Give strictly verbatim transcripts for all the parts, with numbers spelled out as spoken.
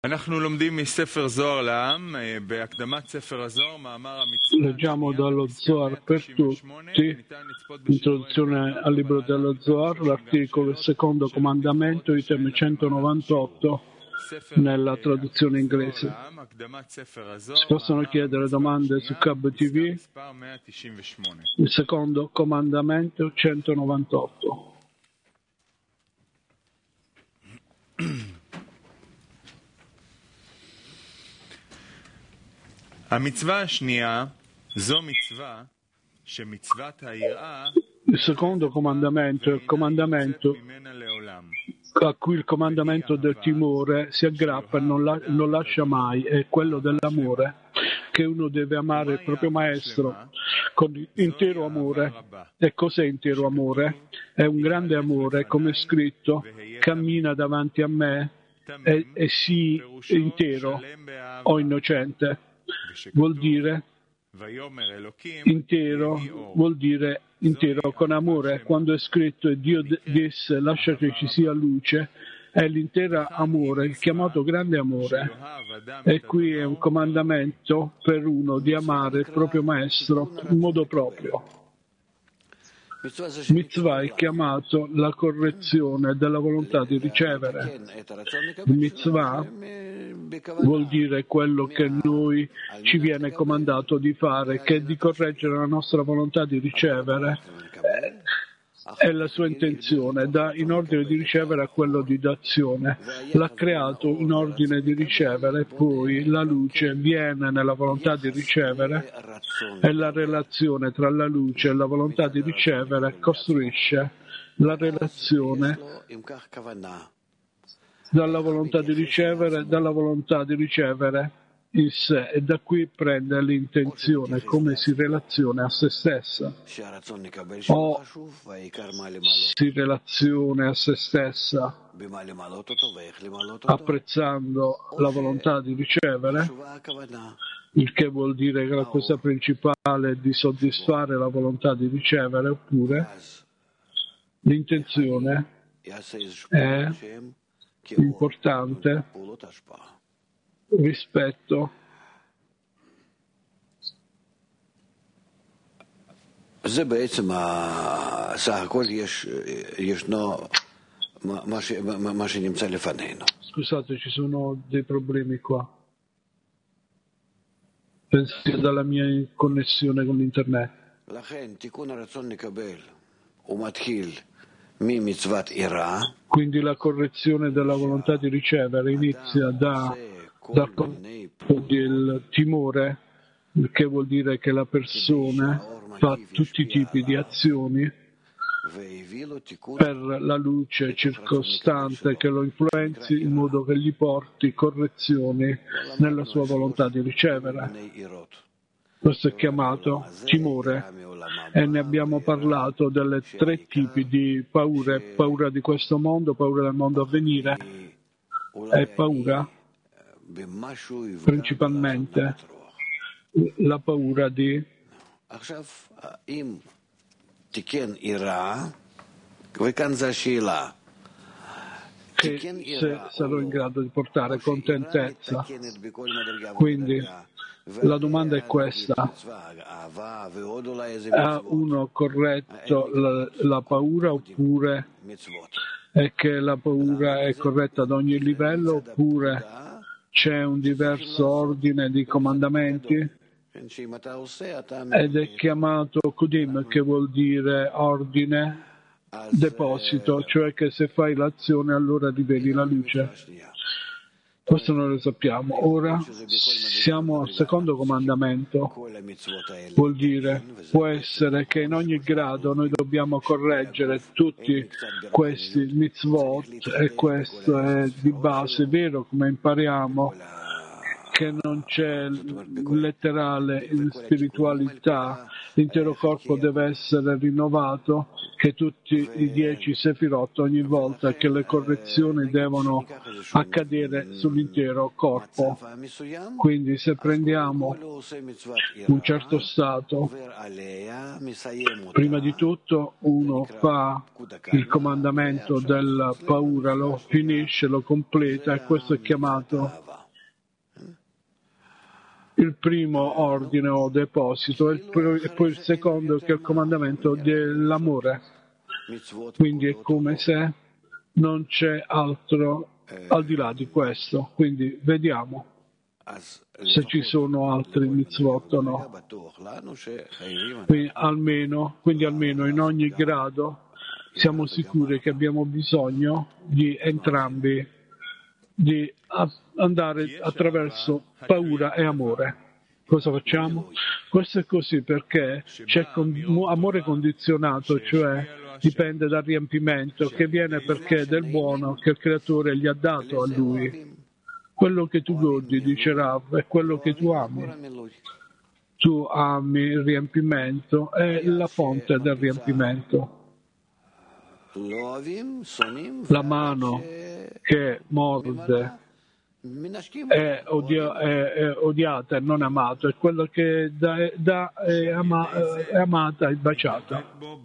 Leggiamo dallo Zohar per tutti, introduzione al libro dello Zohar, l'articolo secondo comandamento, item centonovantotto, nella traduzione inglese. Si possono chiedere domande su Cab T V, il secondo comandamento centonovantotto. Il secondo comandamento è il comandamento a cui il comandamento del timore si aggrappa e non, la, non lascia mai, è quello dell'amore, che uno deve amare il proprio maestro con intero amore. E cos'è intero amore? È un grande amore, come è scritto, cammina davanti a me e, e sii intero o innocente. Vuol dire intero, vuol dire intero con amore. Quando è scritto e Dio disse lascia che ci sia luce, è l'intero amore, il chiamato grande amore. E qui è un comandamento per uno di amare il proprio maestro in modo proprio. Mitzvah è chiamato la correzione della volontà di ricevere. Il mitzvah vuol dire quello che noi ci viene comandato di fare, che è di correggere la nostra volontà di ricevere. È la sua intenzione, da in ordine di ricevere a quello di d'azione. L'ha creato in ordine di ricevere, poi la luce viene nella volontà di ricevere e la relazione tra la luce e la volontà di ricevere costruisce la relazione dalla volontà di ricevere, dalla volontà di ricevere in sé, e da qui prende l'intenzione come si relaziona a se stessa o si relaziona a se stessa apprezzando la volontà di ricevere, il che vuol dire che la cosa principale è di soddisfare la volontà di ricevere, oppure l'intenzione è importante rispetto זה בעצם סך הכל יש ישנו מה שנמצא לפנינו. Scusate, ci sono dei problemi qua. Penso sia dalla mia connessione con l'internet. לכן תיקון הרצון לקבל הוא מתחיל ממצוות יראה. Quindi la correzione della volontà di ricevere inizia da dal concetto del timore, il che vuol dire che la persona fa tutti i tipi di azioni per la luce circostante che lo influenzi in modo che gli porti correzioni nella sua volontà di ricevere. Questo è chiamato timore, e ne abbiamo parlato delle tre tipi di paure: paura di questo mondo, paura del mondo a venire e paura principalmente la paura di che se sarò in grado di portare contentezza. Quindi la domanda è questa: ha uno corretto la, la paura, oppure è che la paura è corretta ad ogni livello, oppure c'è un diverso ordine di comandamenti? Ed è chiamato Kudim, che vuol dire ordine, deposito, cioè che se fai l'azione allora riveli la luce. Questo non lo sappiamo. Ora siamo al secondo comandamento. Vuol dire, può essere che in ogni grado noi dobbiamo correggere tutti questi mitzvot, e questo è di base vero, come impariamo che non c'è letterale spiritualità, l'intero corpo deve essere rinnovato, che tutti i dieci sefirot ogni volta che le correzioni devono accadere sull'intero corpo. Quindi se prendiamo un certo stato, prima di tutto uno fa il comandamento della paura, lo finisce, lo completa, e questo è chiamato il primo ordine o deposito, e poi il secondo che è il comandamento dell'amore. Quindi è come se non c'è altro al di là di questo. Quindi vediamo se ci sono altri mitzvot o no. Quindi almeno, quindi almeno in ogni grado siamo sicuri che abbiamo bisogno di entrambi, di andare attraverso paura e amore. Cosa facciamo? Questo è così perché c'è con, amore condizionato, cioè dipende dal riempimento, che viene perché del buono che il creatore gli ha dato a lui. Quello che tu godi, dice Rav, è quello che tu ami. Tu ami il riempimento, è la fonte del riempimento. La mano che morde è, odio, è, è odiata e non amata, è quella che da, da, è, ama, è amata e baciata,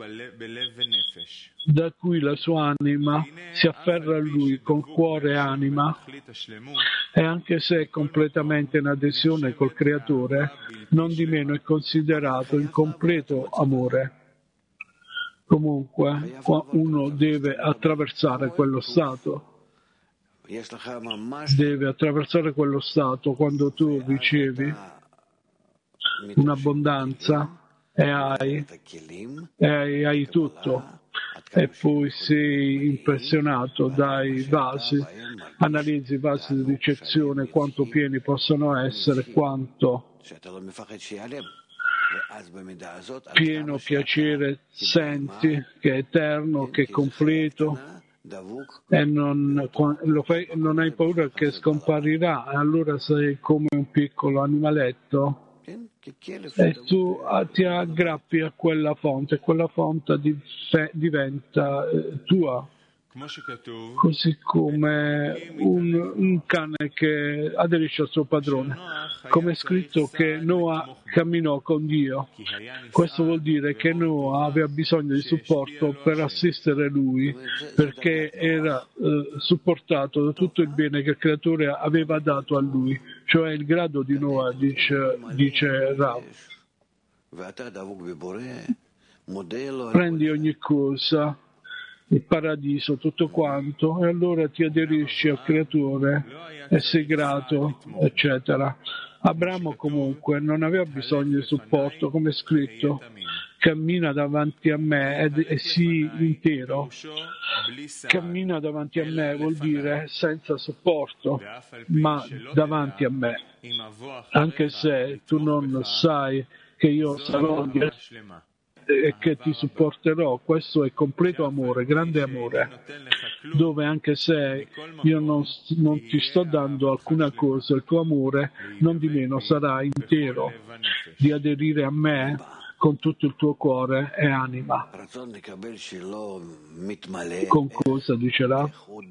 da cui la sua anima si afferra a lui con cuore e anima, e anche se è completamente in adesione col creatore, non di meno è considerato in completo amore. Comunque uno deve attraversare quello stato, deve attraversare quello stato quando tu ricevi un'abbondanza e hai, e hai, hai tutto, e poi sei impressionato dai vasi, analizzi i vasi di ricezione, quanto pieni possono essere, quanto pieno piacere senti, che è eterno, che è completo, e non, lo fai, non hai paura che scomparirà, e allora sei come un piccolo animaletto e tu ti aggrappi a quella fonte, quella fonte diventa eh, tua. Così come un, un cane che aderisce al suo padrone, come è scritto che Noah camminò con Dio. Questo vuol dire che Noah aveva bisogno di supporto per assistere lui, perché era eh, supportato da tutto il bene che il creatore aveva dato a lui, cioè il grado di Noah, dice, dice Rav. Prendi ogni cosa, il paradiso, tutto quanto, e allora ti aderisci al creatore e sei grato, eccetera. Abramo comunque non aveva bisogno di supporto, come è scritto, cammina davanti a me ed è sì intero. Cammina davanti a me vuol dire senza supporto, ma davanti a me, anche se tu non sai che io sarò e che ti supporterò. Questo è completo amore, grande amore, dove anche se io non, non ti sto dando alcuna cosa, il tuo amore non di meno sarà intero, di aderire a me con tutto il tuo cuore e anima. Con cosa, dicerà?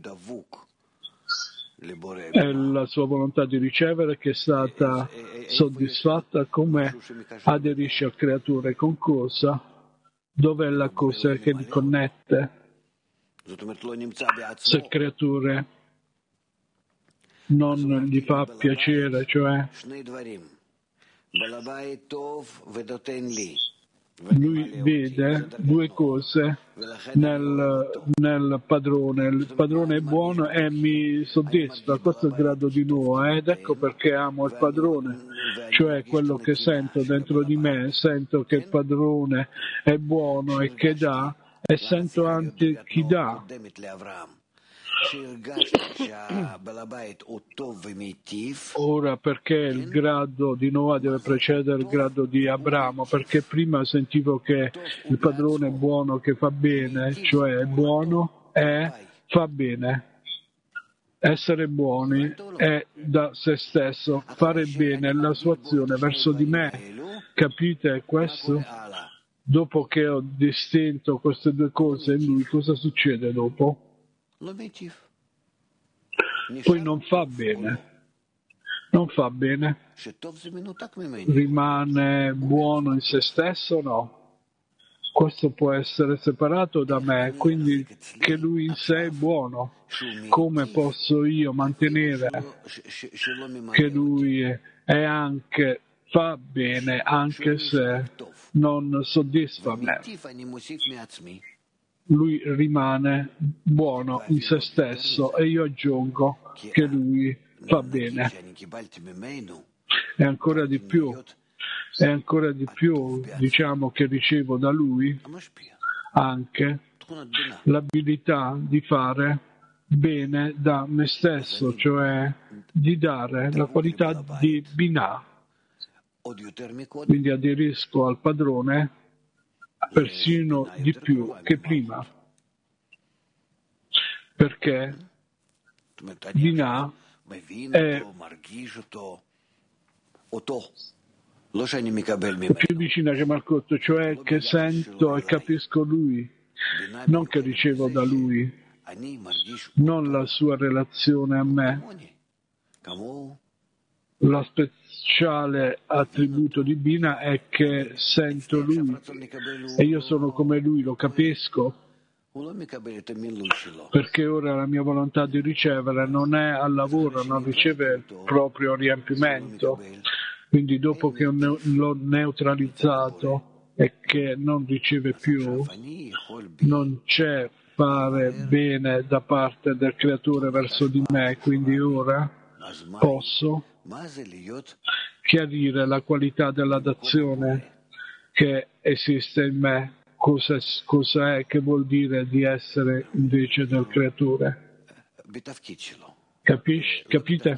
È la sua volontà di ricevere che è stata soddisfatta, come aderisce al creatore. Con cosa? Dov'è la cosa che li connette? Se il creatore non gli fa piacere, cioè lui vede due cose nel, nel padrone. Il padrone è buono e mi soddisfa. Questo è il grado di Noah, ed ecco perché amo il padrone, cioè quello che sento dentro di me. Sento che il padrone è buono e che dà, e sento anche chi dà. Ora, perché il grado di Noah deve precedere il grado di Abramo? Perché prima sentivo che il padrone è buono, che fa bene, cioè è buono e fa bene. essere buoni è da se stesso, fare bene la sua azione verso di me. Capite questo? Dopo che ho distinto queste due cose in lui, cosa succede dopo? Poi non fa bene. Non fa bene. Rimane buono in se stesso? No. Questo può essere separato da me, quindi che lui in sé è buono. Come posso io mantenere che lui è anche, fa bene anche se non soddisfa me? Lui rimane buono in se stesso e io aggiungo che lui fa bene. E ancora di più, e ancora di più diciamo che ricevo da lui anche l'abilità di fare bene da me stesso, cioè di dare la qualità di Binah. Quindi aderisco al padrone persino di più che prima, perché Binah è più vicina che Malcotto, cioè che sento e capisco lui, non che ricevo da lui, non la sua relazione a me. Lo speciale attributo di Binah è che sento lui e io sono come lui, lo capisco, perché ora la mia volontà di ricevere non è al lavoro, non riceve il proprio riempimento. Quindi dopo che l'ho neutralizzato e che non riceve più, non c'è fare bene da parte del creatore verso di me, quindi ora posso chiarire la qualità della dazione che esiste in me, cosa, cosa è, che vuol dire di essere invece del creatore. Capisci? Capite?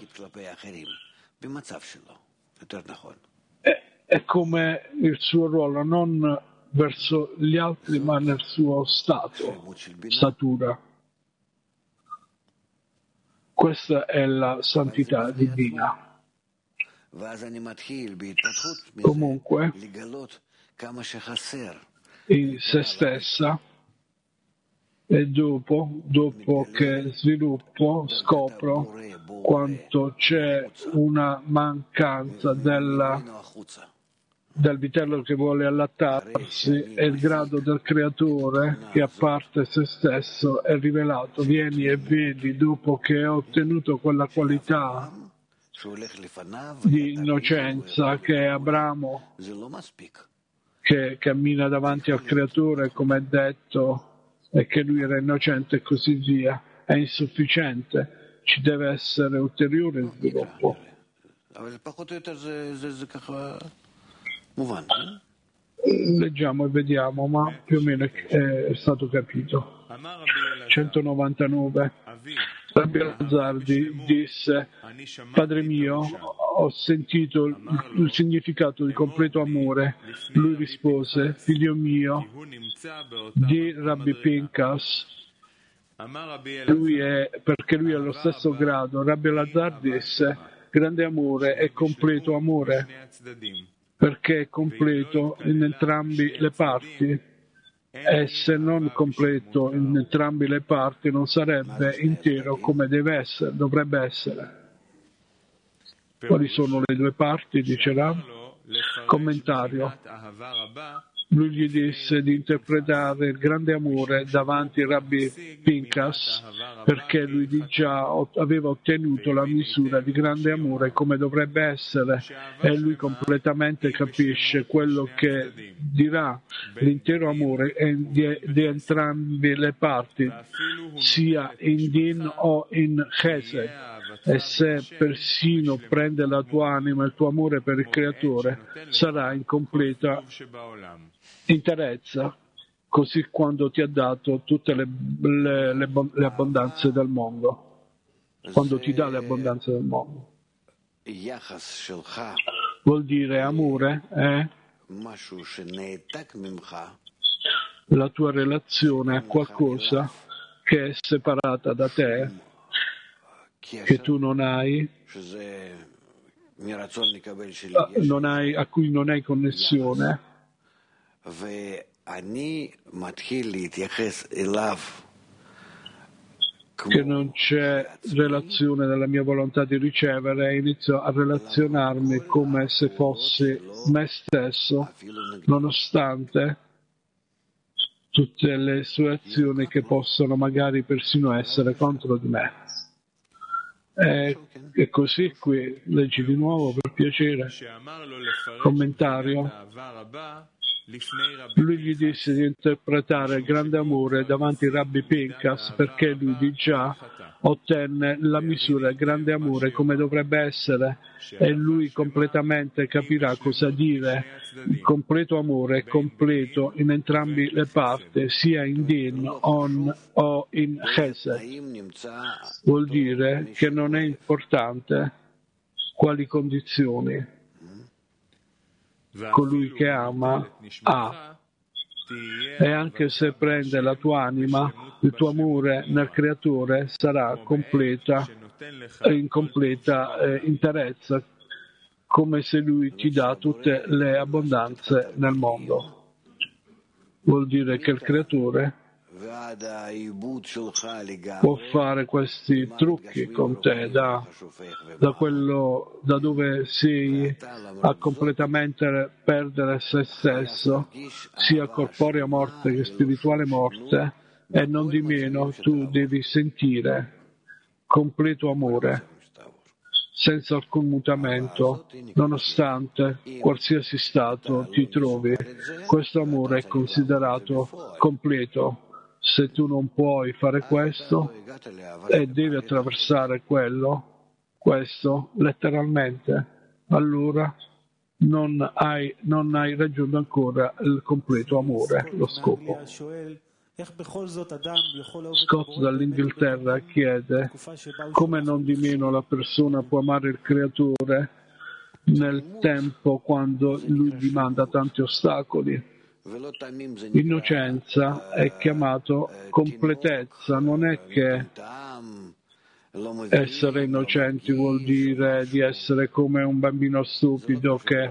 È, è come il suo ruolo, non verso gli altri ma nel suo stato, statura. Questa è la santità divina. Comunque, in se stessa, e dopo, dopo che sviluppo, scopro quanto c'è una mancanza della, del vitello che vuole allattarsi e il grado del creatore che a parte se stesso è rivelato. Vieni e vedi, dopo che ho ottenuto quella qualità di innocenza che è Abramo, che cammina davanti al creatore, come è detto, e che lui era innocente e così via, è insufficiente, ci deve essere ulteriore sviluppo. Leggiamo e vediamo, ma più o meno è stato capito. centonovantanove. Rabbi Al-Zardi disse: Padre mio, ho sentito il, il significato di completo amore. Lui rispose: Figlio mio, di Rabbi Pinchas, lui è, perché lui è allo stesso grado. Rabbi Al-Zardi disse: grande amore è completo amore, perché è completo in entrambi le parti. E se non completo in entrambe le parti non sarebbe intero come deve essere, dovrebbe essere. Quali sono le due parti? Dice Rav. Commentario. Lui gli disse di interpretare il grande amore davanti a Rabbi Pinchas, perché lui di già aveva ottenuto la misura di grande amore come dovrebbe essere, e lui completamente capisce quello che dirà l'intero amore di, di entrambe le parti, sia in Din o in Chesed. E se persino prende la tua anima, il tuo amore per il Creatore, sarà in completa interezza, così quando ti ha dato tutte le, le, le, le abbondanze del mondo, quando ti dà le abbondanze del mondo. Vuol dire amore è la tua relazione a qualcosa che è separata da te, che tu non hai, non hai, a cui non hai connessione, che non c'è relazione della mia volontà di ricevere, e inizio a relazionarmi come se fossi me stesso, nonostante tutte le sue azioni che possono magari persino essere contro di me. E, e così qui, leggi di nuovo per piacere. Commentario. Lui gli disse di interpretare il grande amore davanti a Rabbi Pinchas, perché lui di già ottenne la misura del grande amore come dovrebbe essere, e lui completamente capirà cosa dire completo amore, completo in entrambi le parti, sia in Din on, o in Chesed. Vuol dire che non è importante quali condizioni colui che ama ha, e anche se prende la tua anima, il tuo amore nel Creatore sarà completa, in completa eh, interezza, come se lui ti dà tutte le abbondanze nel mondo. Vuol dire che il Creatore può fare questi trucchi con te da, da quello da dove sei a completamente perdere se stesso, sia corporea morte che spirituale morte, e non di meno tu devi sentire completo amore senza alcun mutamento, nonostante qualsiasi stato ti trovi. Questo amore è considerato completo. Se tu non puoi fare questo e devi attraversare quello, questo letteralmente, allora non hai, non hai raggiunto ancora il completo amore, lo scopo. Scott dall'Inghilterra chiede come non di meno la persona può amare il Creatore nel tempo quando lui gli manda tanti ostacoli. Innocenza è chiamato completezza, non è che essere innocenti vuol dire di essere come un bambino stupido che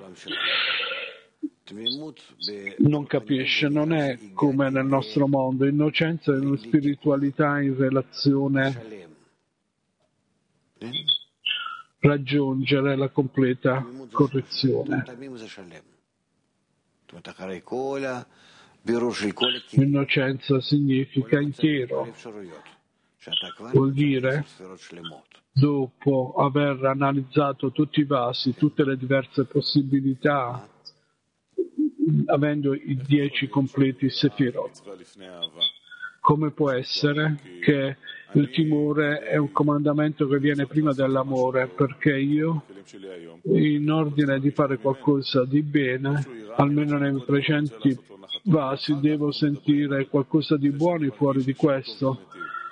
non capisce, non è come nel nostro mondo. Innocenza è una spiritualità in relazione raggiungere la completa correzione. Innocenza significa intero, vuol dire dopo aver analizzato tutti i vasi, tutte le diverse possibilità, avendo i dieci completi Sefirot. Come può essere che il timore è un comandamento che viene prima dell'amore? Perché io, in ordine di fare qualcosa di bene, almeno nei precedenti vasi, devo sentire qualcosa di buono fuori di questo.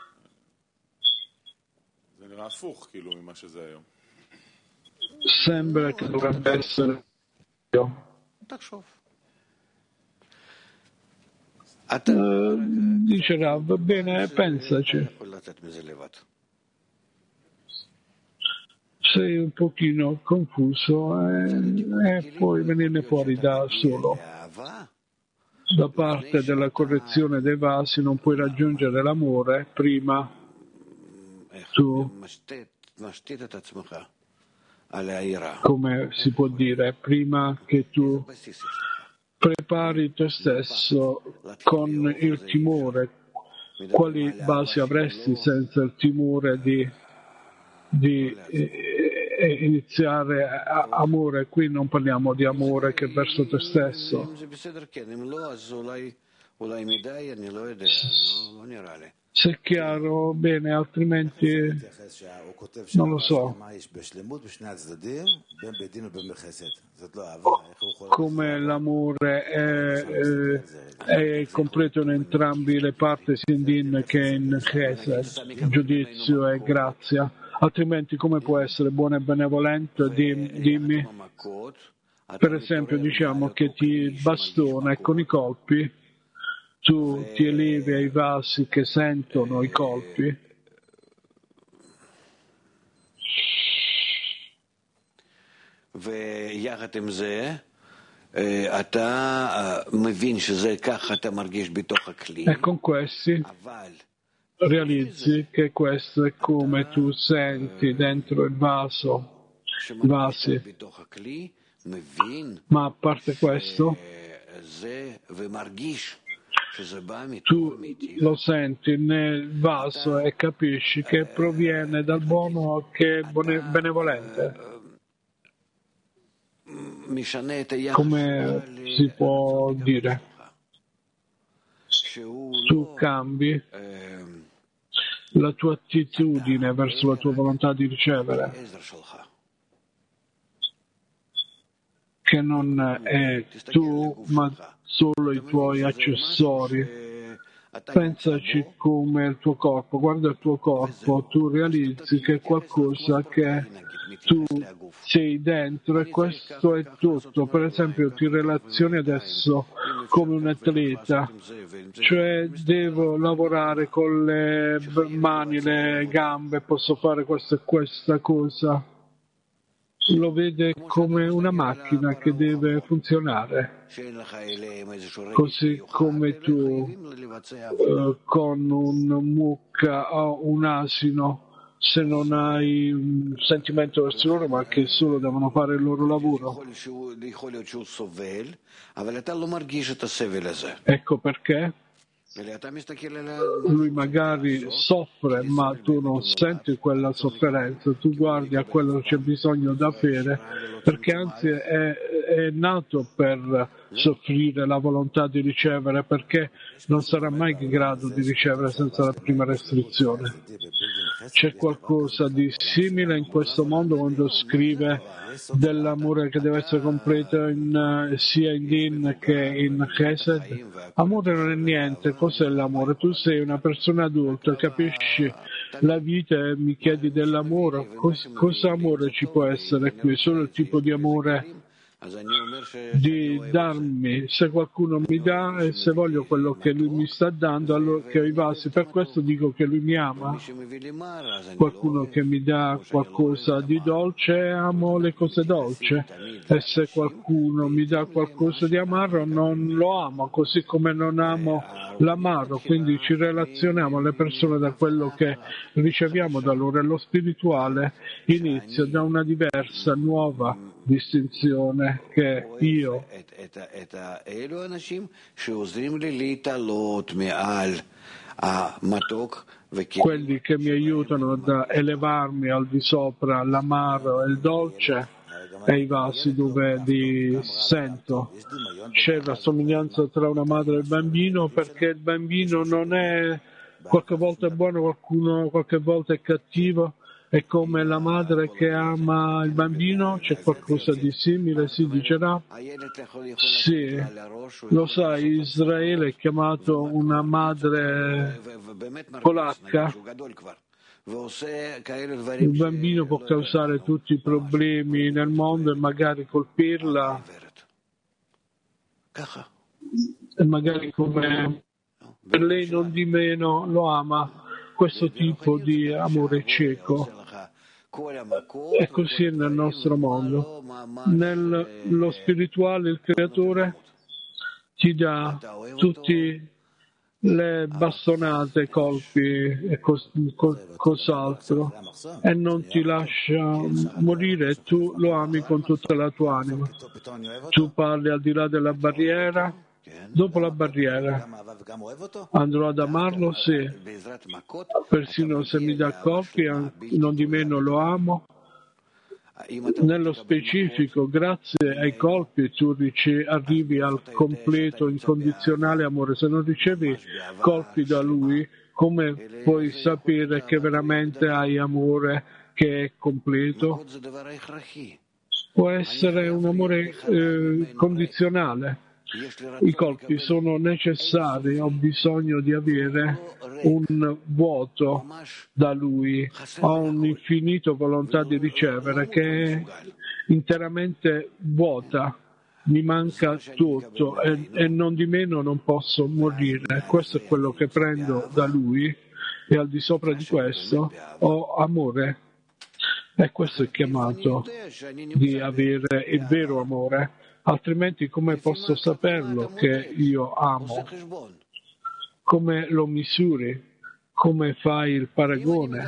Sembra che dovrebbe essere io. Uh, dice Rav, bene, pensaci. Sei un pochino confuso e, e puoi venirne fuori da solo. Da parte della correzione dei vasi non puoi raggiungere l'amore prima tu, come si può dire, prima che tu prepari te stesso con il timore. Quali basi avresti senza il timore di, di eh, iniziare a, amore? Qui non parliamo di amore che verso te stesso. Se è chiaro, bene, altrimenti non lo so. Come l'amore è, è, è completo in entrambi le parti, sia in Din che in Chesed, giudizio e grazia. Altrimenti come può essere buono e benevolente? Dimmi. Per esempio, diciamo che ti bastona e con i colpi tu ti elevi ai vasi che sentono i colpi, E con questi realizzi che questo è come tu senti dentro il vaso, i vasi. Ma a parte questo, tu lo senti nel vaso e capisci che proviene dal buono che è benevolente. Come si può dire? Tu cambi la tua attitudine verso la tua volontà di ricevere, che non è tu, ma solo i tuoi accessori. Pensaci come il tuo corpo, guarda il tuo corpo, tu realizzi che è qualcosa che tu sei dentro e questo è tutto. Per esempio ti relazioni adesso come un atleta, cioè devo lavorare con le mani, le gambe, posso fare questa e questa cosa. Lo vede come una macchina che deve funzionare, così come tu eh, con un mucca o un asino, se non hai un sentimento verso loro, ma che solo devono fare il loro lavoro. Ecco perché lui magari soffre, ma tu non senti quella sofferenza, tu guardi a quello che c'è bisogno da fare, perché anzi è, è nato per soffrire la volontà di ricevere, perché non sarà mai in grado di ricevere senza la prima restrizione. C'è qualcosa di simile in questo mondo quando scrive dell'amore che deve essere completo in, sia in Din che in Chesed. Amore non è niente. Cos'è l'amore? Tu sei una persona adulta, capisci la vita e mi chiedi dell'amore. Cos- cosa amore ci può essere qui? Solo il tipo di amore di darmi, se qualcuno mi dà e se voglio quello che lui mi sta dando, allora che ho i vasi, per questo dico che lui mi ama. Qualcuno che mi dà qualcosa di dolce, amo le cose dolci, e se qualcuno mi dà qualcosa di amaro non lo amo, così come non amo l'amaro. Quindi ci relazioniamo alle persone da quello che riceviamo da loro, e lo spirituale inizia da una diversa, nuova distinzione che io quelli che mi aiutano ad elevarmi al di sopra l'amaro e il dolce e i vasi dove li sento. C'è la somiglianza tra una madre e il bambino, perché il bambino non è qualche volta è buono, qualcuno qualche volta è cattivo. È come la madre che ama il bambino, c'è qualcosa di simile, si dicerà? Sì, lo sai, Israele è chiamato una madre polacca. Il bambino può causare tutti i problemi nel mondo e magari colpirla, e magari come per lei non di meno lo ama. Questo tipo di amore cieco. È così nel nostro mondo. Nello spirituale il creatore ti dà tutte le bastonate, colpi e cos- cos- cos'altro, e non ti lascia morire, e tu lo ami con tutta la tua anima. Tu parli al di là della barriera. Dopo la barriera andrò ad amarlo, sì, persino se mi dà colpi, non di meno lo amo. Nello specifico, grazie ai colpi tu rice- arrivi al completo, incondizionale amore. Se non ricevi colpi da lui, come puoi sapere che veramente hai amore che è completo? Può essere un amore eh, condizionale. I colpi sono necessari, ho bisogno di avere un vuoto da lui, ho un'infinita volontà di ricevere che è interamente vuota, mi manca tutto, e, e non di meno non posso morire. Questo è quello che prendo da lui, e al di sopra di questo ho amore. E questo è chiamato di avere il vero amore, altrimenti come posso saperlo che io amo? Come lo misuri? Come fai il paragone?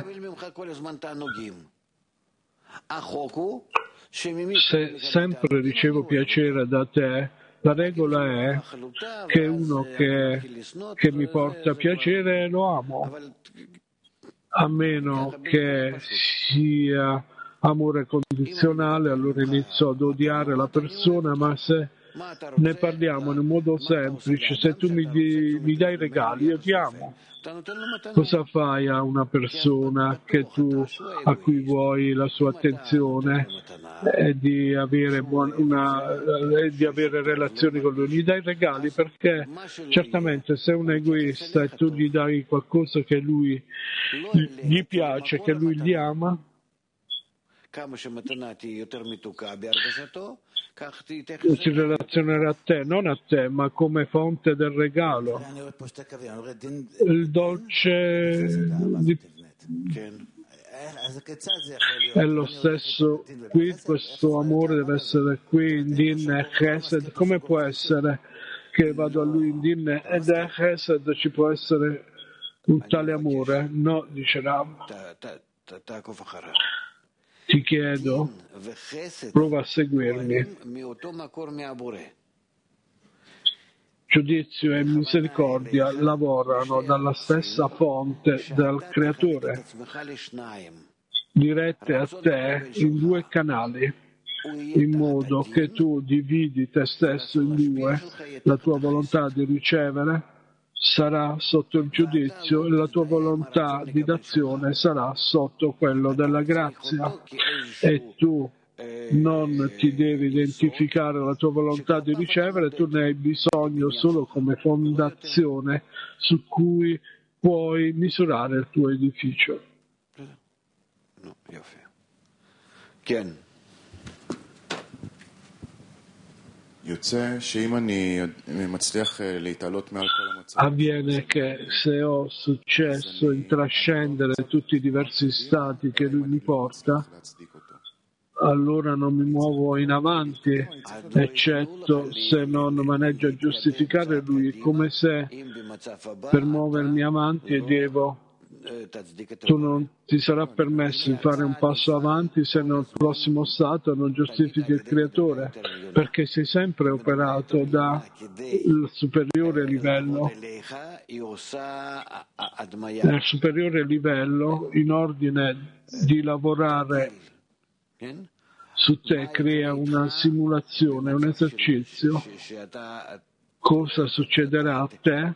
Se sempre ricevo piacere da te, la regola è che uno che, che mi porta piacere lo amo, a meno che sia amore condizionale, allora inizio ad odiare la persona, ma se ne parliamo in un modo semplice, se tu mi, di, mi dai regali, io ti amo. Cosa fai a una persona che tu, a cui vuoi la sua attenzione e di avere, buona, una, e di avere relazioni con lui? Gli dai regali perché certamente se è un egoista e tu gli dai qualcosa che lui gli piace, che lui gli ama, si relazionerà a te, non a te, ma come fonte del regalo. Il dolce di... è lo stesso qui, questo amore deve essere qui in Din e Chesed. Come può essere che vado a lui in Din ed è Chesed ci può essere un tale amore? No, dice Rav. Ti chiedo, prova a seguirmi. Giudizio e misericordia lavorano dalla stessa fonte del Creatore, dirette a te in due canali, in modo che tu dividi te stesso in due, la tua volontà di ricevere sarà sotto il giudizio e la tua volontà di d'azione sarà sotto quello della grazia, e tu non ti devi identificare la tua volontà di ricevere, tu ne hai bisogno solo come fondazione su cui puoi misurare il tuo edificio. Avviene che se ho successo in trascendere tutti i diversi stati che lui mi porta, allora non mi muovo in avanti, eccetto se non maneggio a giustificare lui, come se per muovermi avanti devo, tu non ti sarà permesso di fare un passo avanti se nel prossimo stato non giustifichi il Creatore, perché sei sempre operato dal superiore livello. Nel superiore livello, in ordine di lavorare su te, crea una simulazione, un esercizio. Cosa succederà a te?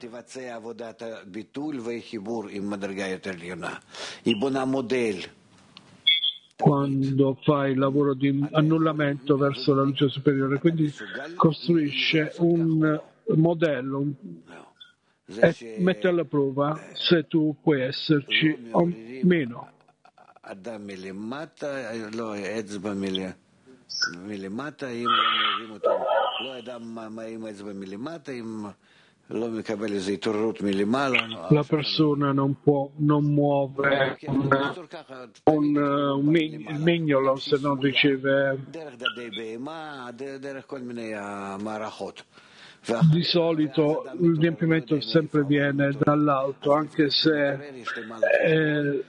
Quando fai il lavoro di annullamento verso la luce superiore, quindi costruisce un modello e mette alla prova se tu puoi esserci o meno. La persona non può, non muove un, un, un mignolo se non riceve. Di solito il riempimento sempre viene dall'alto, anche se eh,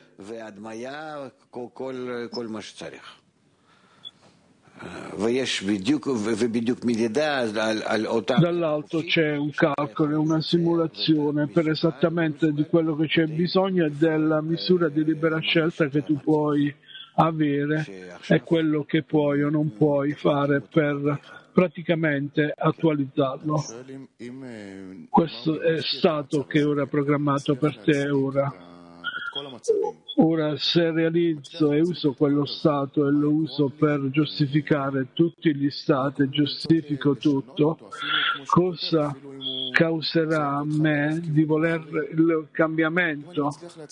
dall'alto c'è un calcolo, una simulazione per esattamente di quello che c'è bisogno e della misura di libera scelta che tu puoi avere e quello che puoi o non puoi fare per praticamente attualizzarlo. Questo è stato che ora è programmato per te ora. Ora, se realizzo e uso quello stato e lo uso per giustificare tutti gli stati, giustifico tutto, cosa causerà a me di voler il cambiamento?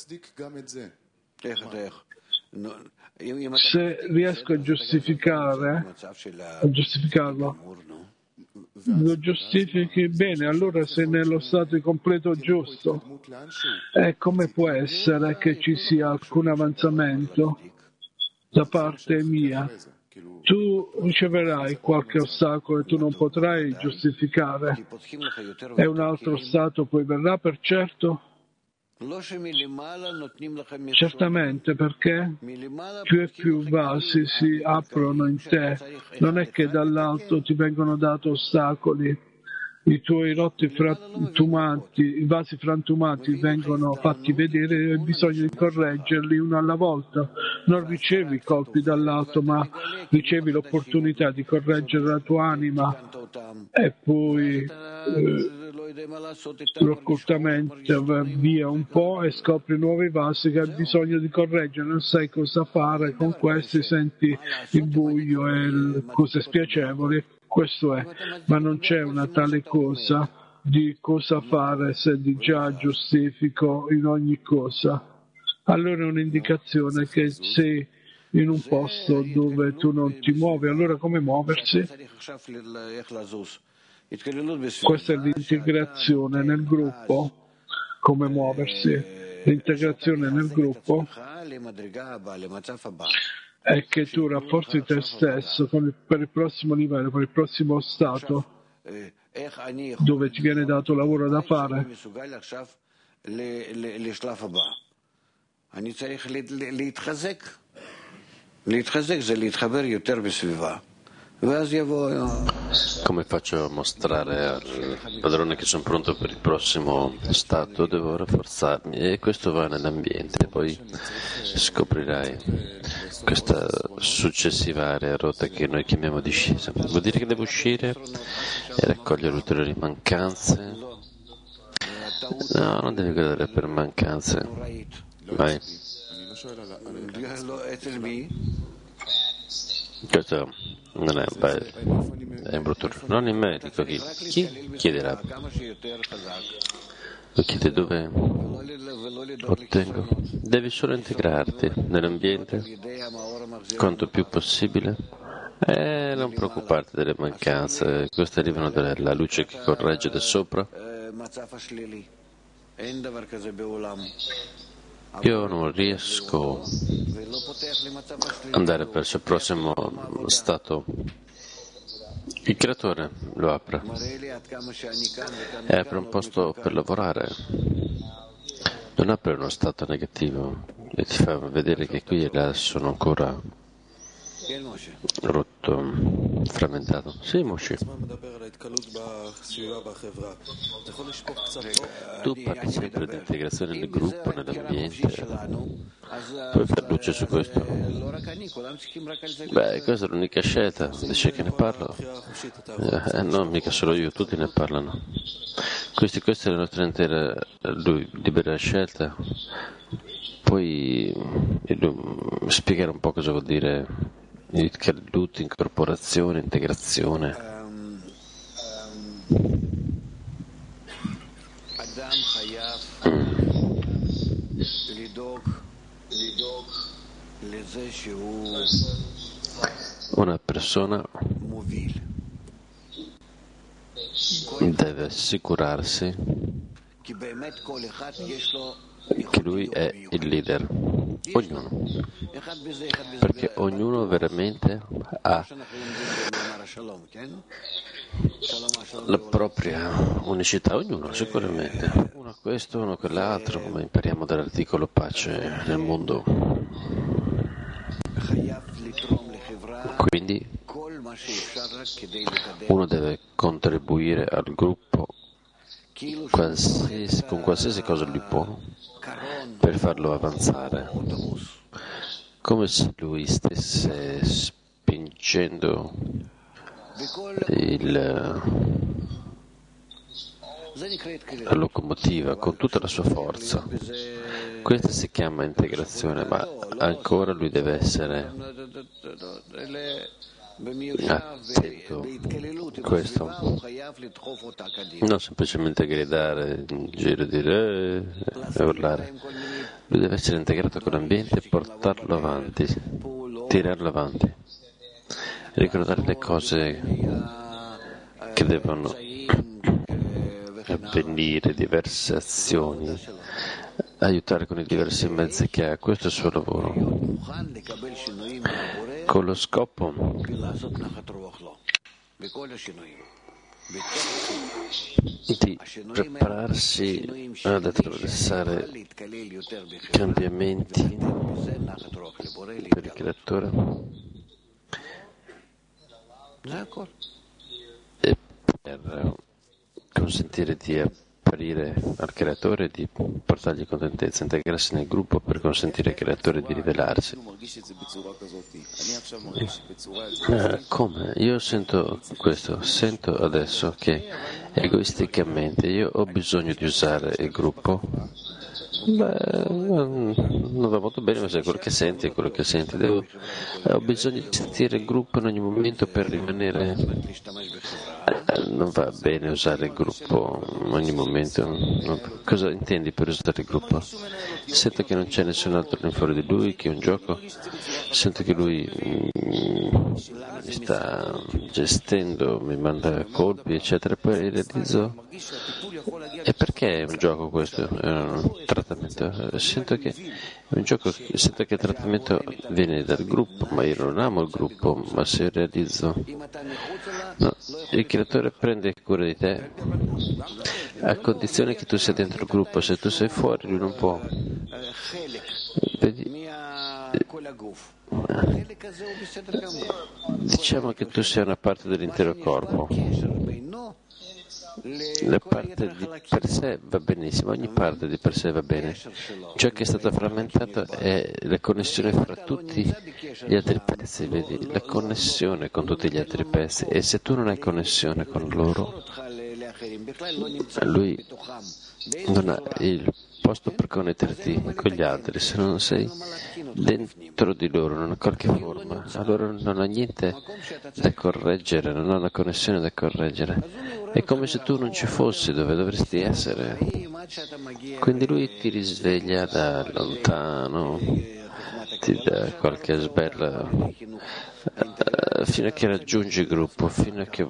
Se riesco a giustificare, a giustificarlo, lo giustifichi bene, allora sei nello stato di completo giusto. E come può essere che ci sia alcun avanzamento da parte mia. Tu riceverai qualche ostacolo e tu non potrai giustificare, e un altro stato poi verrà, per certo? Certamente, perché più e più vasi si aprono in te. Non è che dall'alto ti vengono dati ostacoli, i tuoi rotti frantumati, i vasi frantumati vengono fatti vedere e hai bisogno di correggerli uno alla volta. Non ricevi colpi dall'alto, ma ricevi l'opportunità di correggere la tua anima, e poi eh, occultamente va via un po' e scopri nuovi vasi che hai bisogno di correggere, non sai cosa fare con questi, senti il buio e le cose spiacevoli. Questo è, ma non c'è una tale cosa di cosa fare se di già giustifico in ogni cosa. Allora è un'indicazione che sei in un posto dove tu non ti muovi. Allora come muoversi? Questa è l'integrazione nel gruppo. Come muoversi? L'integrazione nel gruppo è che tu rafforzi te stesso con il, per il prossimo livello, per il prossimo stato dove ti viene dato lavoro da fare. Come faccio a mostrare al padrone che sono pronto per il prossimo stato? Devo rafforzarmi, e questo va nell'ambiente. Poi scoprirai questa successiva area rotta che noi chiamiamo discesa. Vuol dire che devo uscire e raccogliere ulteriori mancanze? No, non devi guardare per mancanze. Vai. Questo non è bello, è un brutto. Non il medico, chi, chi chiederà? Lo chiede dove ottengo. Devi solo integrarti nell'ambiente quanto più possibile e non preoccuparti delle mancanze. Queste arrivano dalla luce che corregge da sopra. Io non riesco ad andare verso il prossimo stato. Il creatore lo apre e apre un posto per lavorare. Non apre uno stato negativo e ti fa vedere che qui e là sono ancora rotto, frammentato. Sì, Moshe. Tu parli sempre di integrazione nel gruppo, nell'ambiente. Puoi far luce su questo? Beh, questa è l'unica scelta. Dice che ne parlo? Eh, no, mica solo io, tutti ne parlano. Questi, questa è la nostra intera libera scelta. Puoi spiegare un po' cosa vuol dire Itkalut, incorporazione, integrazione? Una persona deve assicurarsi che lui è il leader, ognuno, perché ognuno veramente ha la propria unicità, ognuno sicuramente, uno questo, uno quell'altro, come impariamo dall'articolo pace nel mondo. Quindi uno deve contribuire al gruppo qualsiasi, con qualsiasi cosa lui può per farlo avanzare, come se lui stesse spingendo il, la locomotiva con tutta la sua forza. Questa si chiama integrazione, ma ancora lui deve essere attento a questo, non semplicemente gridare in giro e dire eh, e urlare. Lui deve essere integrato con l'ambiente e portarlo avanti, tirarlo avanti, ricordare le cose che devono avvenire, diverse azioni, aiutare con i diversi mezzi che ha, questo è il suo lavoro, con lo scopo di prepararsi ad attraversare cambiamenti per il creatore e per consentire di apparire al creatore e di portargli contentezza, integrarsi nel gruppo per consentire al creatore di rivelarsi. Eh, come? Io sento questo, sento adesso che egoisticamente io ho bisogno di usare il gruppo. Beh, non va molto bene, ma se quello che senti è quello che senti. Devo, ho bisogno di sentire il gruppo in ogni momento per rimanere. Non va bene usare il gruppo in ogni momento. Cosa intendi per usare il gruppo? Sento che non c'è nessun altro in fuori di lui, che è un gioco. Sento che lui mi sta gestendo, mi manda colpi, eccetera. Poi realizzo. E perché è un gioco questo? È un trattamento? Sento che è un gioco, sento che il trattamento viene dal gruppo, ma io non amo il gruppo, ma se realizzo. No, il creatore prende cura di te a condizione che tu sia dentro il gruppo. Se tu sei fuori, lui non può. Vedi? Diciamo che tu sia una parte dell'intero corpo. La parte di per sé va benissimo, ogni parte di per sé va bene. Ciò che è stato frammentato è la connessione fra tutti gli altri pezzi, vedi? La connessione con tutti gli altri pezzi. E se tu non hai connessione con loro, lui non ha il posto per connetterti con gli altri. Se non sei dentro di loro, non ha qualche forma, allora non ha niente da correggere, non ha una connessione da correggere. È come se tu non ci fossi dove dovresti essere. Quindi lui ti risveglia da lontano, ti dà qualche sberla uh, fino a che raggiungi il gruppo, fino a che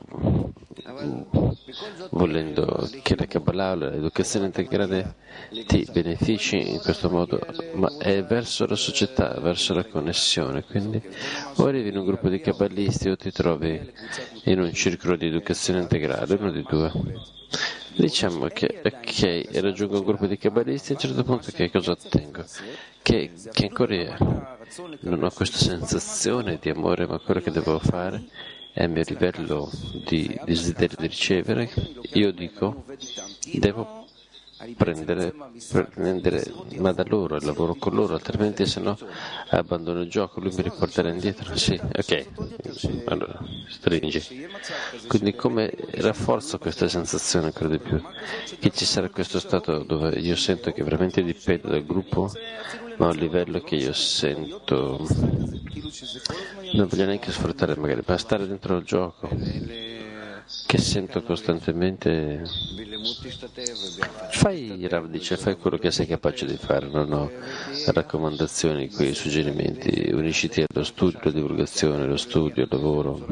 volendo che la Kabbalah, l'educazione integrale ti benefici in questo modo, ma è verso la società, verso la connessione. Quindi o arrivi in un gruppo di kabbalisti o ti trovi in un circolo di educazione integrale, uno di due. Diciamo che ok, raggiungo un gruppo di kabbalisti, a un certo punto che cosa ottengo? Che, che ancora io non ho questa sensazione di amore, ma quello che devo fare è il mio livello di desiderio di ricevere. Io dico, devo prendere, prendere ma da loro, e lavoro con loro, altrimenti se no abbandono il gioco, lui mi riporterà indietro. Sì, ok, allora stringi. Quindi come rafforzo questa sensazione ancora di più? Che ci sarà questo stato dove io sento che veramente dipendo dal gruppo, ma a un livello che io sento, non voglio neanche sfruttare magari, ma stare dentro il gioco, che sento costantemente. Fai, Rav dice, fai quello che sei capace di fare, non ho raccomandazioni, quei suggerimenti, unisciti allo studio, alla divulgazione, allo studio, al lavoro,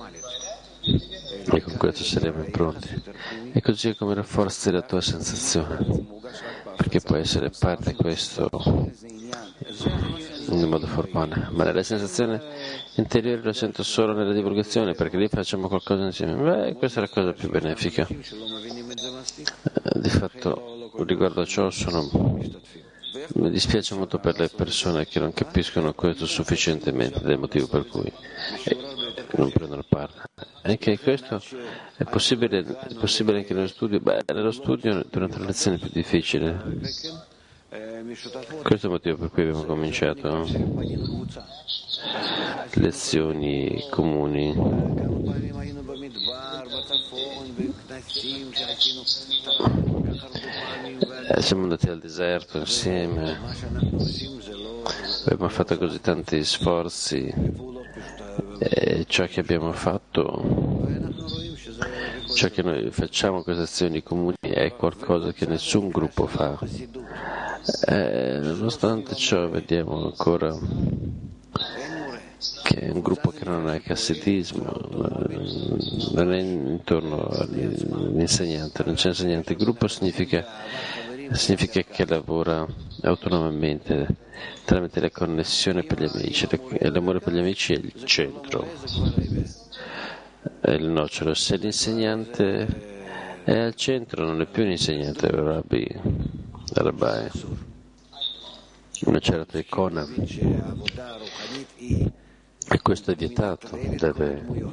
e con questo saremo pronti. E così è come rafforzi la tua sensazione, perché può essere parte di questo in modo formale, ma la sensazione interiore lo sento solo nella divulgazione, perché lì facciamo qualcosa insieme. Beh, questa è la cosa più benefica. Eh, di fatto, riguardo a ciò, sono... mi dispiace molto per le persone che non capiscono questo sufficientemente, del motivo per cui eh, non prendono parte. Anche questo è possibile, è possibile anche nello studio. Beh, nello studio durante la lezione è più difficile. Questo è il motivo per cui abbiamo cominciato lezioni comuni. Eh, siamo andati al deserto insieme, abbiamo fatto così tanti sforzi e ciò che abbiamo fatto, ciò che noi facciamo, queste azioni comuni, è qualcosa che nessun gruppo fa. Eh, nonostante ciò vediamo ancora che è un gruppo che non ha cassidismo, non è intorno all'insegnante, non c'è insegnante. Il gruppo significa significa che lavora autonomamente tramite la connessione per gli amici, e l'amore per gli amici è il centro, è il nocciolo. Se l'insegnante è al centro, non è più un insegnante, è un rabbi, rabbi, una certa icona, e questo è vietato. Deve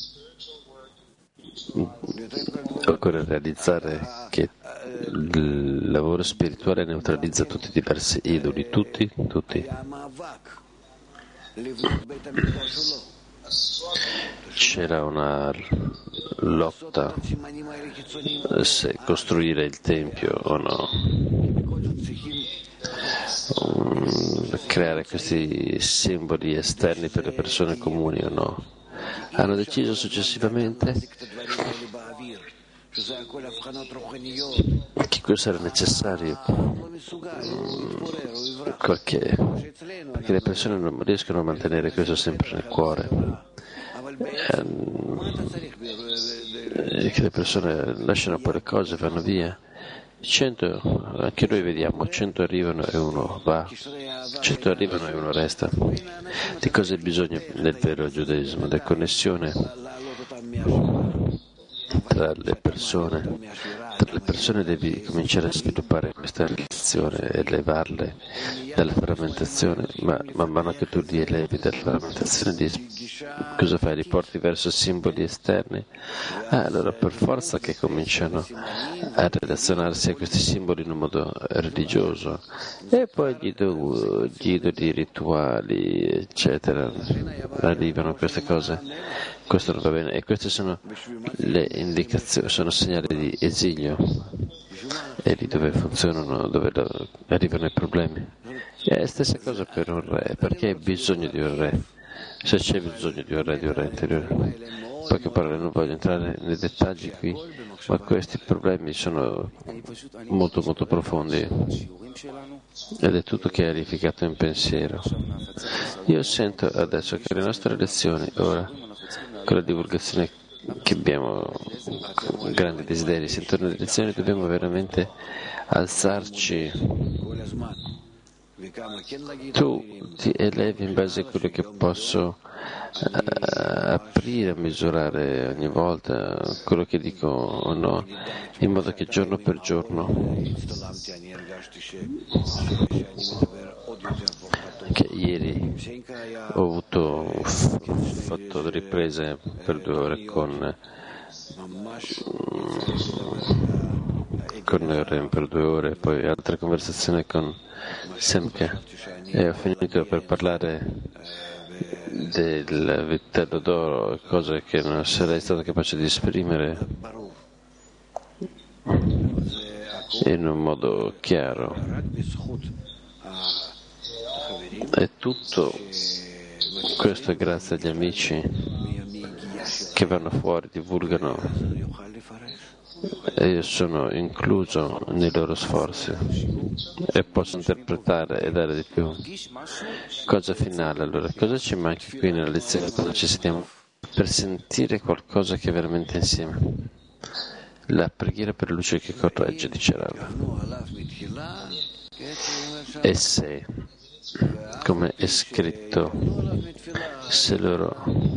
occorre realizzare che il lavoro spirituale neutralizza tutti i diversi idoli, tutti, tutti. C'era una lotta se costruire il tempio o no, creare questi simboli esterni per le persone comuni o no. Hanno deciso successivamente che questo era necessario perché, perché le persone non riescono a mantenere questo sempre nel cuore, e che le persone lasciano poi le cose e vanno via. Cento, anche noi vediamo, cento arrivano e uno va, cento arrivano e uno resta. Di cosa hai bisogno nel vero giudaismo? Della connessione tra le persone. Tra le persone devi cominciare a sviluppare questa relazione e levarle dalla frammentazione, ma man mano che tu li elevi dalla frammentazione, di, cosa fai? Li porti verso simboli esterni? Ah, allora per forza che cominciano a relazionarsi a questi simboli in un modo religioso, e poi gli, do, gli idoli rituali, eccetera, arrivano queste cose. Questo non va bene, e queste sono le indicazioni, sono segnali di esilio, e lì dove funzionano, dove arrivano i problemi. È la stessa cosa per un re, perché hai bisogno di un re? Se c'è bisogno di un re, di un re interiore. Poche parole, non voglio entrare nei dettagli qui, ma questi problemi sono molto molto profondi, ed è tutto chiarificato in pensiero. Io sento adesso che le nostre lezioni ora, con la divulgazione che abbiamo, grandi desideri, sento nelle lezioni, dobbiamo veramente alzarci. Tu ti elevi in base a quello che posso uh, aprire, misurare ogni volta quello che dico o no, in modo che giorno per giorno, che ieri ho avuto ho fatto riprese per due ore con con Ren per due ore, poi altre conversazioni con Semke, e ho finito per parlare del vitello d'oro, cose che non sarei stato capace di esprimere in un modo chiaro. E tutto questo è grazie agli amici che vanno fuori, divulgano, e io sono incluso nei loro sforzi e posso interpretare e dare di più. Cosa finale allora? Cosa ci manca qui nella lezione quando ci sediamo per sentire qualcosa che è veramente insieme? La preghiera per luce che corregge, dice Rav. E se, come è scritto, se loro,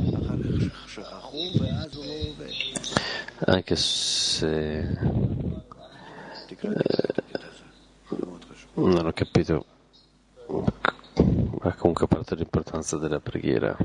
anche se eh, non ho capito, ma comunque parte l'importanza della preghiera.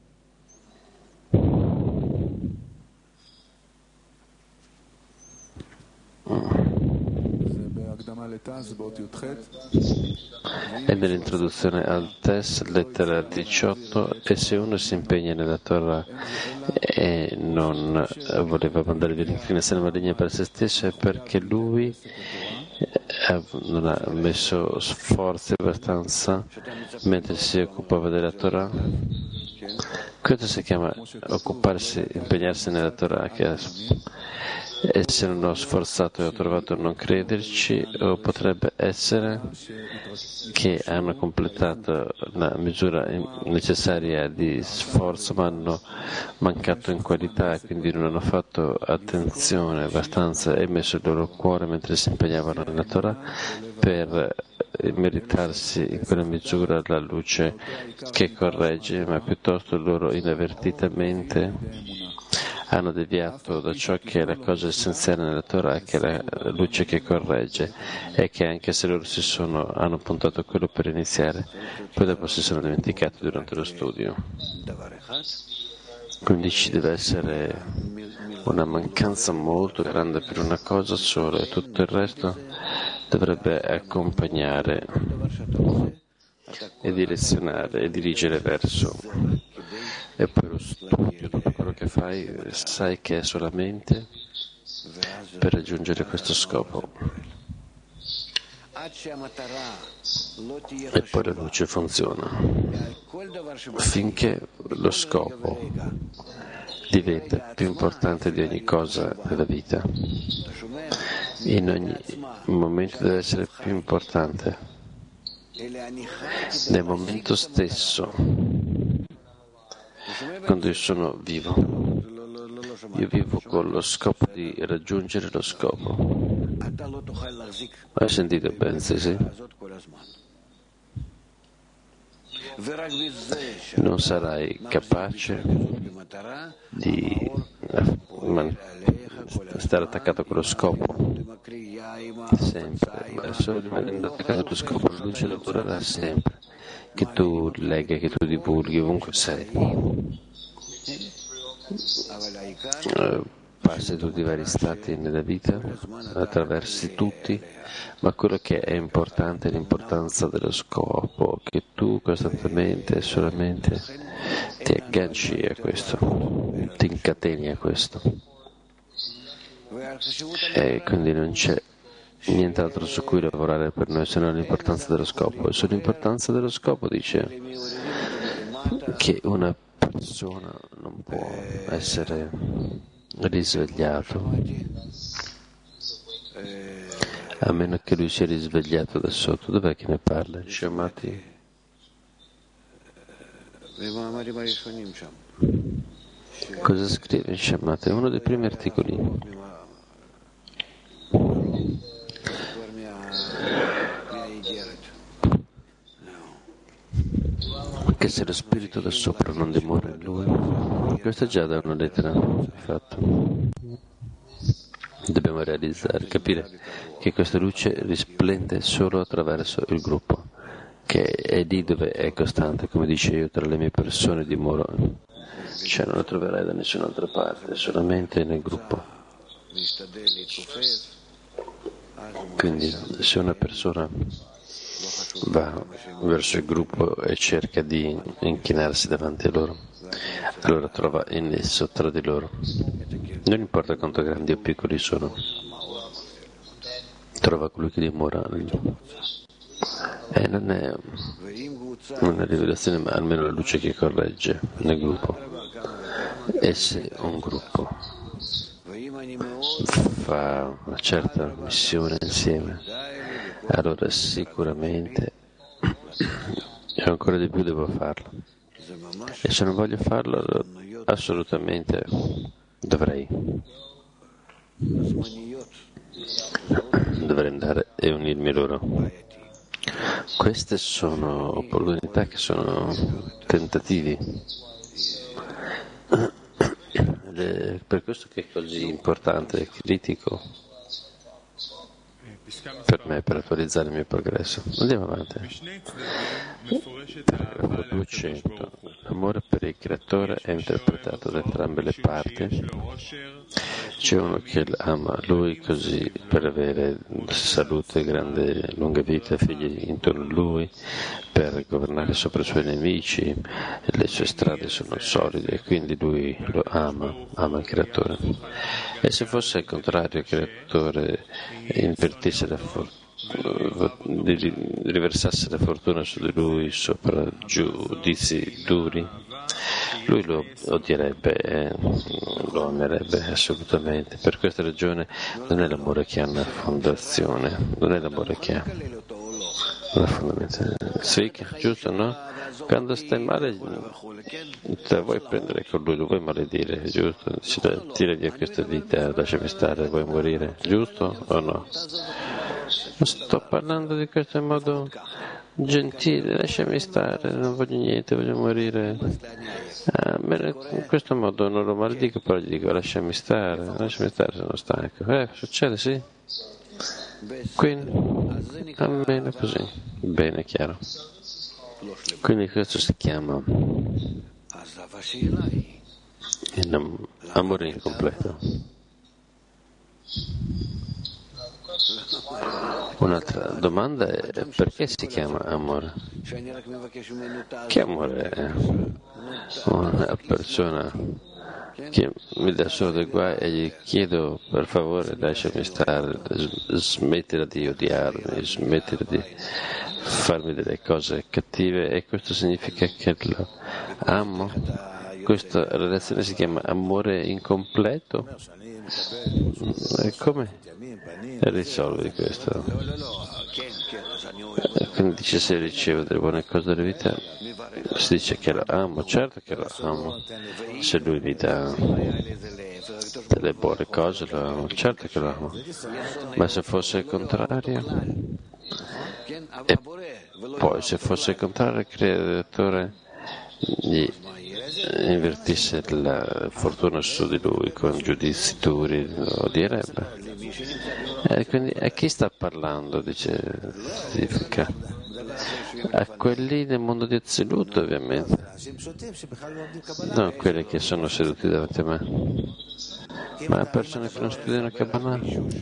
È nell'introduzione al test, lettera diciotto, e se uno si impegna nella Torah e non voleva mandare via l'inclinazione maligna per se stesso, è perché lui non ha messo sforzi abbastanza mentre si occupava della Torah. Questo si chiama occuparsi, impegnarsi nella Torah, che essere uno sforzato e ho trovato a non crederci, o potrebbe essere che hanno completato la misura necessaria di sforzo ma hanno mancato in qualità e quindi non hanno fatto attenzione abbastanza e messo il loro cuore mentre si impegnavano nella Torah per meritarsi in quella misura la luce che corregge, ma piuttosto loro inavvertitamente hanno deviato da ciò che è la cosa essenziale nella Torah, che è la luce che corregge, e che anche se loro si sono, hanno puntato a quello per iniziare, poi dopo si sono dimenticati durante lo studio. Quindi ci deve essere una mancanza molto grande per una cosa sola e tutto il resto dovrebbe accompagnare e direzionare e dirigere verso. E poi lo studio, tutto quello che fai, sai che è solamente per raggiungere questo scopo. E poi la luce funziona. Finché lo scopo diventa più importante di ogni cosa nella vita, in ogni momento deve essere più importante. Nel momento stesso, quando io sono vivo, io vivo con lo scopo di raggiungere lo scopo. Hai sentito bene, sì, sì? Non sarai capace di stare attaccato a quello scopo sempre, ma solo rimanendo attaccato al tuo scopo, la luce lavorerà sempre, che tu leghi, che tu divulghi ovunque sei. Uh, passi tutti i vari stati nella vita, attraversi tutti, ma quello che è importante è l'importanza dello scopo, che tu costantemente e solamente ti agganci a questo, ti incateni a questo. E quindi non c'è nient'altro su cui lavorare per noi se non l'importanza dello scopo. E sull'importanza dello scopo dice che una persona non può essere risvegliato a meno che lui sia risvegliato da sotto. Dov'è che ne parla? Shamati? Cosa scrive in Shamati? È uno dei primi articoli. Che se lo spirito da sopra non dimora in lui, questo è già da una lettera fatto. Dobbiamo realizzare, capire che questa luce risplende solo attraverso il gruppo, che è lì dove è costante, come dice io, tra le mie persone dimoro, cioè non lo troverai da nessun'altra parte, solamente nel gruppo. Quindi se una persona va verso il gruppo e cerca di inchinarsi davanti a loro, allora trova in esso tra di loro, non importa quanto grandi o piccoli sono, trova colui che dimora lì. E non è una rivelazione, ma almeno la luce che corregge nel gruppo. E se un gruppo fa una certa missione insieme, allora sicuramente e ancora di più devo farlo. E se non voglio farlo, allora assolutamente dovrei. Dovrei andare e unirmi loro. Queste sono opportunità che sono tentativi. Ed è per questo che è così importante e critico per me, per attualizzare il mio progresso. Andiamo avanti. duecento. L'amore per il creatore è interpretato da entrambe le parti. C'è uno che ama lui così per avere salute, grande lunga vita, figli intorno a lui, per governare sopra i suoi nemici, le sue strade sono solide e quindi lui lo ama, ama il creatore. E se fosse al contrario, il creatore invertisse la fortuna, riversasse la fortuna su di lui sopra giudizi duri, lui lo odierebbe e lo amerebbe assolutamente. Per questa ragione non è l'amore che ha una fondazione, non è l'amore che ha una fondazione. Sì, giusto, no? Quando stai male te vuoi prendere con lui, lo vuoi maledire, giusto? Dice, tira via questa vita, lasciami stare, vuoi morire, giusto o no? Non sto parlando di questo in modo gentile, lasciami stare, non voglio niente, voglio morire. Ah, in questo modo non lo maledico, però gli dico lasciami stare, lasciami stare, sono stanco. Eh, succede, sì? Quindi, almeno così. Bene, chiaro. Quindi questo si chiama amore incompleto. Un'altra domanda è perché si chiama amore? Che amore è? Una persona che mi dà solo dei guai e gli chiedo per favore lasciami stare, smettila di odiarmi, smettila di farmi delle cose cattive, e questo significa che lo amo. Questa relazione si chiama amore incompleto. E come risolvi questo? E quindi dice se ricevo delle buone cose della vita, si dice che lo amo, certo che lo amo. Se lui mi dà delle buone cose lo amo, certo che lo amo. Ma se fosse il contrario, e poi se fosse il contrario, il creatore gli invertisse la fortuna su di lui con giudizi duri, lo direbbe. E quindi a chi sta parlando? Dice, significa a quelli del mondo di assoluto, ovviamente, non quelli che sono seduti davanti a me, ma persone che non studiano Kabbalah.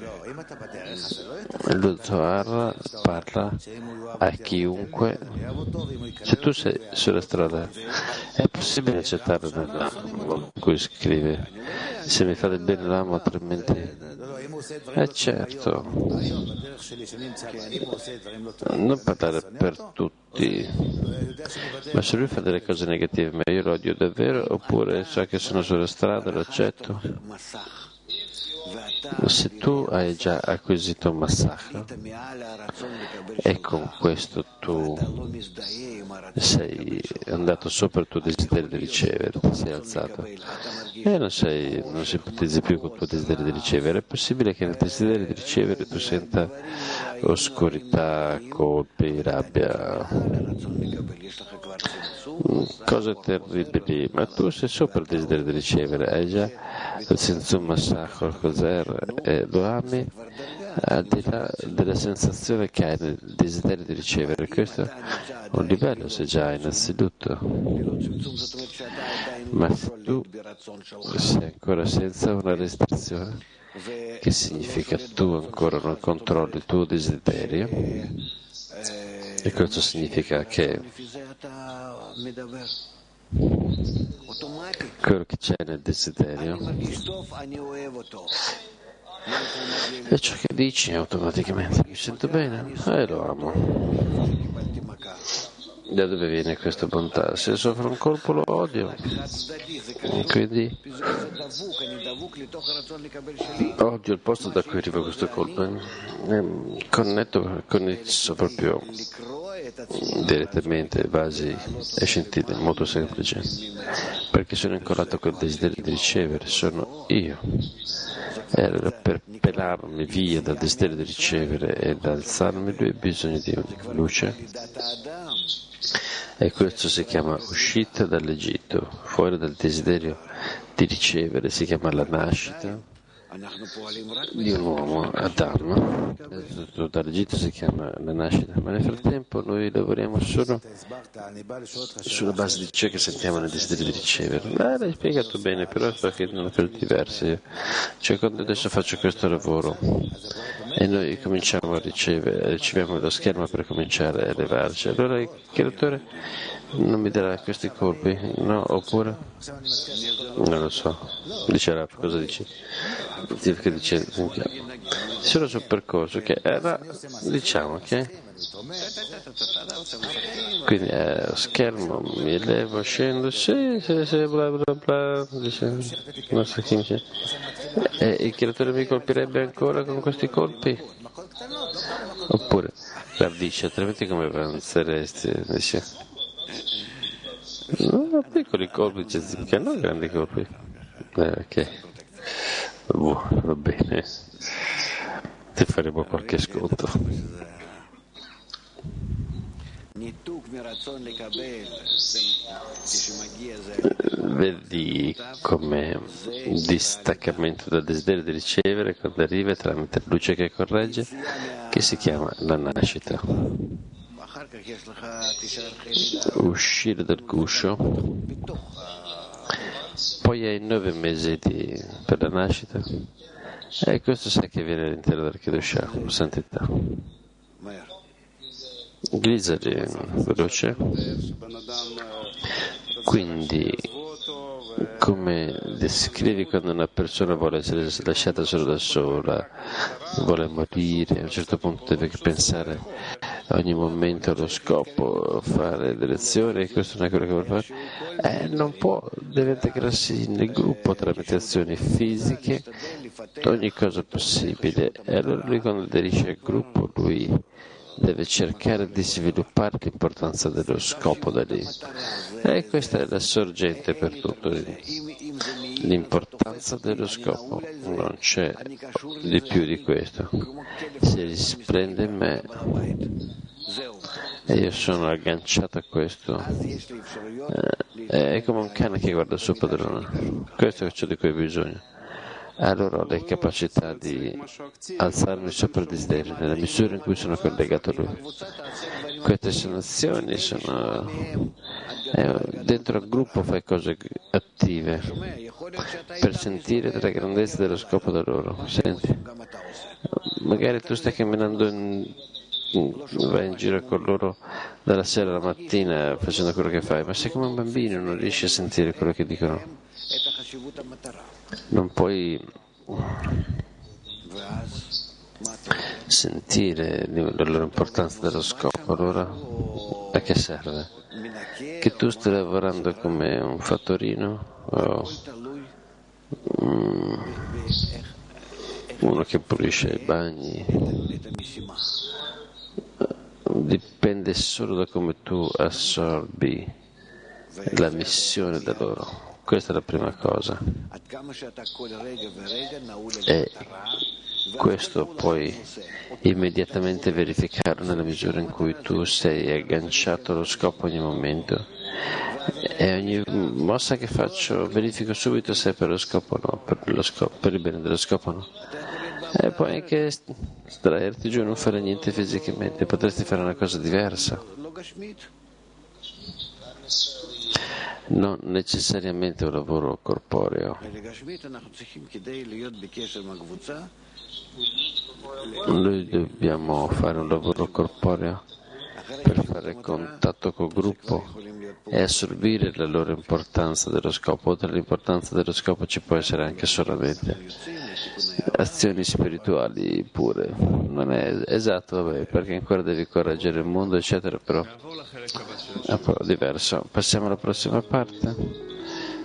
Lo Zohar parla a chiunque. Se tu sei sulla strada, è possibile accettare in cui scrive se mi fa del bene l'amo, altrimenti. Eh certo, non parlare per tutti, ma se lui fa delle cose negative, ma io lo odio davvero, oppure so che sono sulla strada, lo accetto? Se tu hai già acquisito un massacro e con questo tu sei andato sopra il tuo desiderio di ricevere, ti sei alzato e non, sei, non simpatizzi più con il tuo desiderio di ricevere, è possibile che nel desiderio di ricevere tu senta oscurità, colpi, rabbia, cose terribili, ma tu sei sopra il desiderio di ricevere, hai già il senso un massacro, cos'è, e lo ami al di là della sensazione che hai nel desiderio di ricevere. Questo è un livello se già innanzitutto, ma se tu sei ancora senza una restrizione, che significa tu ancora non controlli il tuo desiderio, e questo significa che quello che c'è nel desiderio è ciò che dici automaticamente. Mi sento bene e lo amo. Da dove viene questa bontà? Se soffro un colpo lo odio, quindi odio il posto da cui arriva questo colpo e connetto con esso proprio direttamente, basi e scintille, molto semplice, perché sono incollato col desiderio di ricevere, sono io. E allora per pelarmi via dal desiderio di ricevere e da alzarmi lui ha bisogno di luce, e questo si chiama uscita dall'Egitto, fuori dal desiderio di ricevere, si chiama la nascita di un uomo, Adam. Dall'Egitto si chiama la nascita, ma nel frattempo noi lavoriamo solo sulla base di ciò che sentiamo nel desiderio di ricevere. Ah, l'hai spiegato bene, però sto chiedendo una cosa diversa. Cioè, quando adesso faccio questo lavoro e noi cominciamo a ricevere, riceviamo lo schermo per cominciare a elevarci, allora il creatore non mi darà questi colpi, no? Oppure? Non lo so. Dice Rav, cosa dici? Che dice, solo sul percorso che era, diciamo che quindi eh, schermo, mi elevo, scendo, sì, sì, sì, bla bla bla, dice, non so chi dice. E il creatore mi colpirebbe ancora con questi colpi? Oppure ravvisce, altrimenti come avanzeresti? Dice, no, piccoli colpi, cioè, non grandi colpi. Eh, ok, uh, va bene, ti faremo qualche sconto. Vedi come distaccamento dal desiderio di ricevere quando arriva tramite la luce che corregge, che si chiama la nascita. Uscire dal guscio, poi hai nove mesi di, per la nascita, e questo sai che viene all'interno della Kedusha, santità. Glizari, veloce. Quindi, come descrivi quando una persona vuole essere lasciata solo da sola, vuole morire, a un certo punto deve pensare a ogni momento allo scopo, fare delle azioni, e questo non è quello che vuole fare, eh, non può, deve integrarsi nel gruppo tramite azioni fisiche, ogni cosa possibile, e allora lui quando aderisce al gruppo, lui deve cercare di sviluppare l'importanza dello scopo da lì. E questa è la sorgente per tutto. L'importanza dello scopo, non c'è di più di questo. Si risplende in me e io sono agganciato a questo. Eh, è come un cane che guarda il suo padrone. Questo è ciò di cui ho bisogno. Allora ho le capacità di alzarmi sopra il desiderio nella misura in cui sono collegato a lui. Queste sono azioni, sono eh, dentro al gruppo fai cose attive per sentire la grandezza dello scopo da loro. Senti, magari tu stai camminando in, vai in giro con loro dalla sera alla mattina facendo quello che fai, ma sei come un bambino, non riesci a sentire quello che dicono. Non puoi sentire la loro importanza dello scopo. Allora a che serve? Che tu stai lavorando come un fattorino o um, uno che pulisce i bagni? Dipende solo da come tu assorbi la missione da loro. Questa è la prima cosa. E questo puoi immediatamente verificarlo nella misura in cui tu sei agganciato allo scopo ogni momento. E ogni mossa che faccio verifico subito se è per lo scopo o no, per, lo scopo, per il bene dello scopo o no. E puoi anche sdraiarti giù e non fare niente fisicamente, potresti fare una cosa diversa. Non necessariamente un lavoro corporeo. Noi dobbiamo fare un lavoro corporeo per fare contatto col gruppo e assorbire la loro importanza dello scopo. Oltre all'importanza dello scopo ci può essere anche solamente azioni spirituali pure. Non è esatto, vabbè, perché ancora devi correggere il mondo, eccetera, però è un po' diverso. Passiamo alla prossima parte.